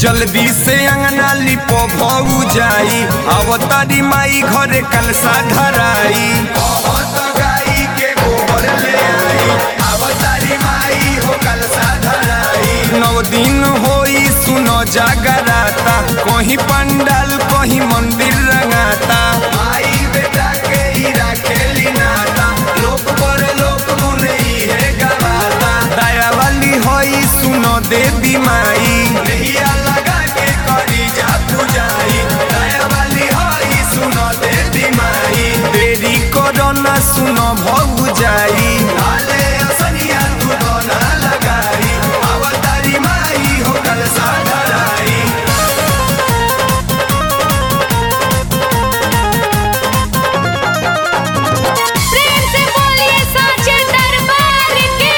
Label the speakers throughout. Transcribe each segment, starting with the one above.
Speaker 1: जल्दी से अंगना लिपो भऊ जाई अवतारी माई घरे कलसा धराई बहुत गाई के गोबर ले आई अवतारी माई हो कलसा धराई 9 दिन होई सुनो जागराता कहीं पंडाल कहीं मंदिर रंगाता माई बेटा के ही राखेली नाता लोक पर लोक मुने है गवाता दया वाली होई सुनो देवी माई ना सुनो भऊ जाई लाले असनिया तू दोना लगाई अवतारी माई हो कलसा धराई
Speaker 2: प्रेम से बोलिए साचे दरबार की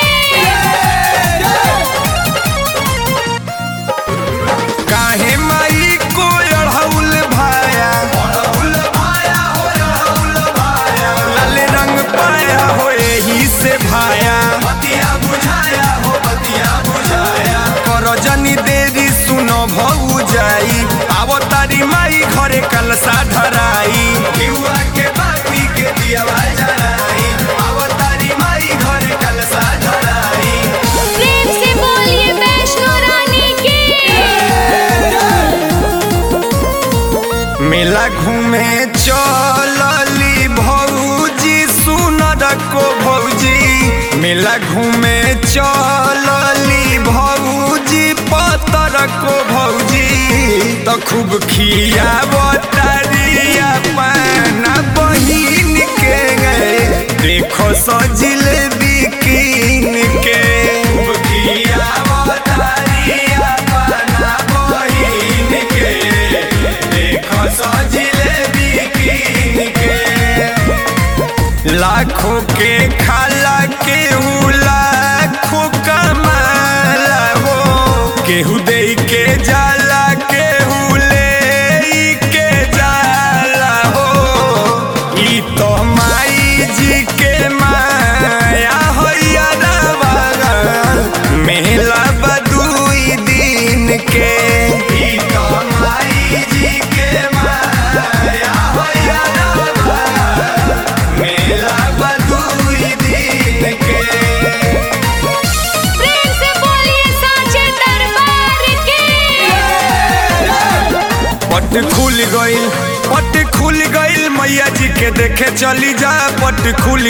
Speaker 1: काहे माई को अढ़ौल भाया हो एही से भाया बतिया बुझाया हो बतिया बुझाया करो जनी देरी सुनो भऊ जाई अवतारी माई घरे कलसा धराई युवा के बाती के दियावा जराई अवतारी माई घरे कलसा धराई
Speaker 2: प्रेम से बोलिए वैष्णो रानी की
Speaker 1: मेला घूमे चलली भौजी सुनर को भौजी मेला घूमे चलली भौजी पतर को भौजी तो खूब खिया बतारिया पाना बहिन के गए देखो सजिले बिकिन के खूब खिया बतारिया पाना बहिन के देखो सजिले बिकिन के लाखों के खाला केहू लाखों कमाला हो केहू दे के जाला केहू ले के जाला हो ई तो माई जी के माया होया मेला बदुई दिन के ई तो माई जी के माया होया मेला बदुई दिन के
Speaker 2: प्रेम से बोलिए साचे दरबार की
Speaker 1: पट खुल गइल मैया जी के देखे चली जा पट खुल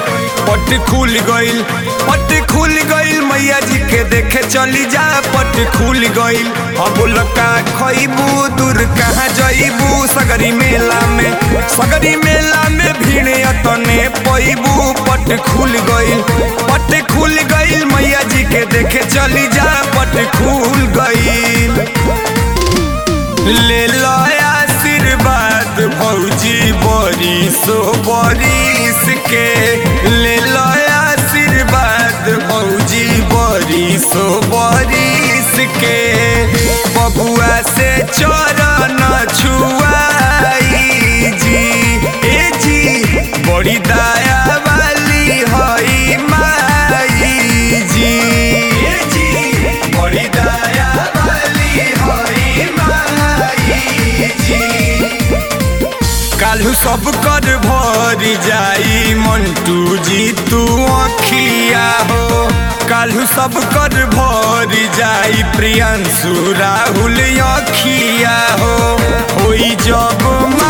Speaker 1: गइल मैया जी के देखे चली जा पट खुल गइल अब लका खइबू दूर कहाँ जइबू सगरी मेला में भीड़ अतने पैबू पट खुल गइल मैया जी के देखे चली जा पट खुल गइल ले लो आशीर्वाद भौजी बरिस के ले लो आशीर्वाद भौजी बरिस के बबुआ से चरण छुआई जी ए जी बड़ी दया वाली हई माई जी ए जी बड़ी दया वाली हई माई जी काल्हू सब कर भर जाई मंटू जी तू अखिया हो काल्हू सब कर भर जाई प्रियंशु राहुल अखिया हो होई जब